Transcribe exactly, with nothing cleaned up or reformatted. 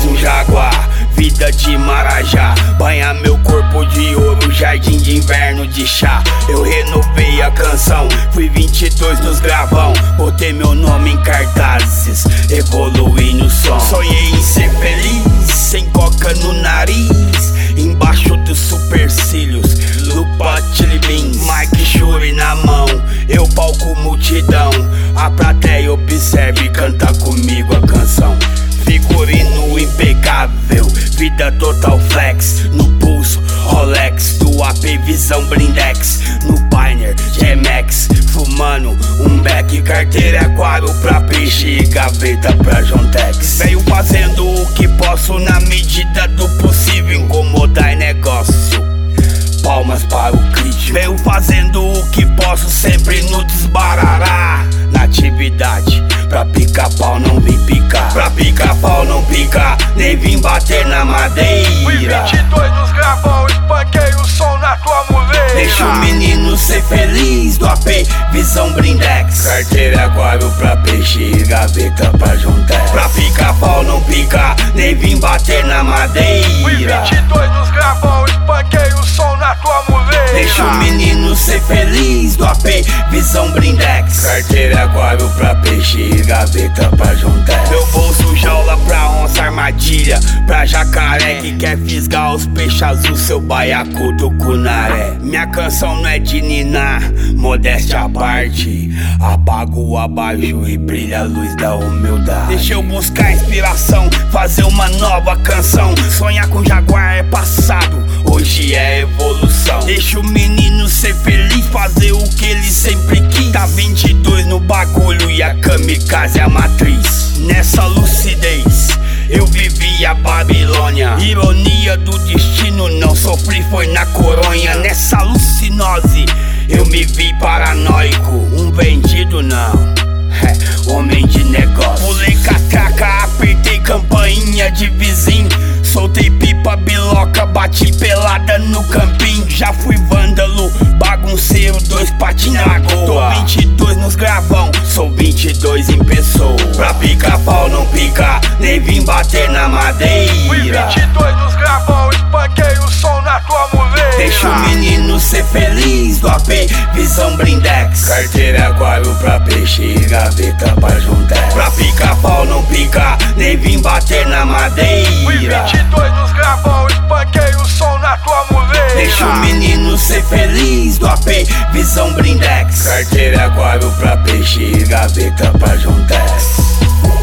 mais um jaguar, vida de marajá. Banha meu corpo de ouro, jardim de inverno de chá. Eu renovei a canção, fui vinte e dois nos gravão. Botei meu nome em cartazes, evoluí no som. Sonhei em ser feliz, sem coca no nariz, embaixo dos supercílios, lupa tilibim, Mike Shuri na mão, eu palco multidão. A plateia observa e canta comigo a canção. Figurino impecável, vida total flex. No pulso, Rolex, do A P Visão Blindex. No Pioneer, G-Max, fumando um beck. Carteira aquário pra peixe e gaveta pra Jontex. Venho fazendo o que posso na medida do possível, incomodar é negócio, palmas para o crítico. Venho fazendo o que posso sempre no desbarará. Na atividade, pra picar pau não vim picar. Pra picar pau não picar, nem vim bater na madeira. Fui vinte e dois nos gravão, espanquei o som na tua muleira. Deixa o menino ser feliz, do A P Visão Blindex. Carteira aquário pra peixe e gaveta pra Jontex. Pra picar pau não picar, nem vim bater na madeira. Fui vinte e dois nos gravão, espanquei o som na tua muleira. Deixa o menino ser feliz, do A P Visão Blindex. Carteira aquário pra peixe e gaveta pra Jontex. Meu bolso jaula pra onça, armadilha pra jacaré que quer fisgar os peixes azul, seu baiacu do cunaré. Minha canção não é de ninar, modéstia à parte. Apaga o abajur e brilha a luz da humildade. Deixa eu buscar inspiração, fazer uma nova canção. Sonhar com jaguar é passado, hoje é evolução. Deixa o menino ser feliz, fazer o que ele sempre quis. Tá vinte e dois no bagulho e a kamikaze é a matriz. Nessa lucidez eu vivi a Babilônia. Ironia do destino, não sofri, foi na coronha. Nessa alucinose eu me vi paranoico. Um vendido não, é homem de negócio. Pulei catraca, apertei campainha de vizinho. Soltei pipa, biloca, bati pelada no campinho. Já fui vândalo, bagunceiro, dois patinhos na lagoa. Tô vinte e dois nos gravão, sou vinte e dois em pessoa. Pra picar pau não picar, nem vim bater na madeira. Fui vinte e dois nos gravão, espanquei o som na tua muleira. Deixa o menino ser feliz, do A P Visão Blindex. Carteira aquário pra peixe e gaveta pra Jontex. Pra picar pau não picar, nem vim bater na madeira. Fui vinte e dois nos gravão, espanquei o som na tua muleira. Deixa o menino ser feliz, do A P Visão Blindex. Carteira aquário pra peixe e gaveta pra Jontex.